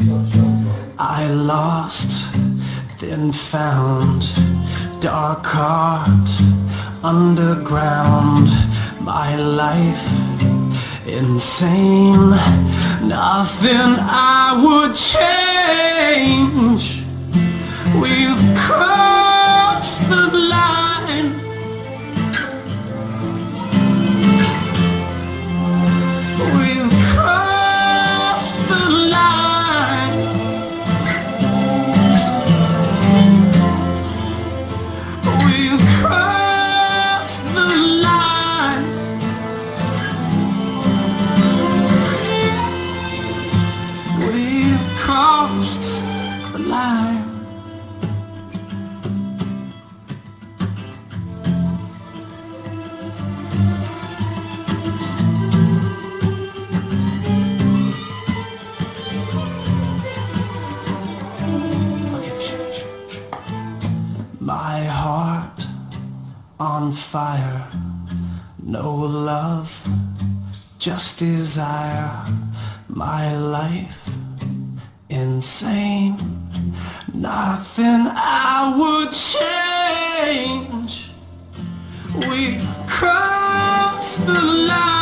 I lost, then found, dark heart, underground, my life insane, nothing I would change. We've crossed the line. We've crossed the line. We've crossed the line. We've crossed the line. My heart on fire, no love, just desire. My life insane, nothing I would change. We crossed the line.